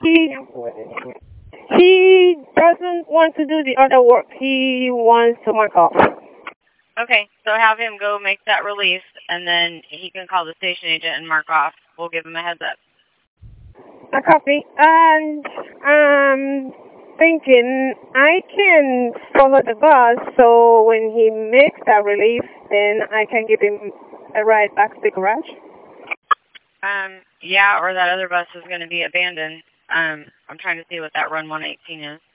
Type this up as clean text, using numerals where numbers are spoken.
he doesn't want to do the other work. He wants to mark off. Okay, so have him go make that release, and then he can call the station agent and mark off. We'll give him a heads up. A copy. And thinking I can follow the bus, so when he makes that release, then I can give him a ride back to the garage. Yeah, or that other bus is going to be abandoned. I'm trying to see what that run 118 is.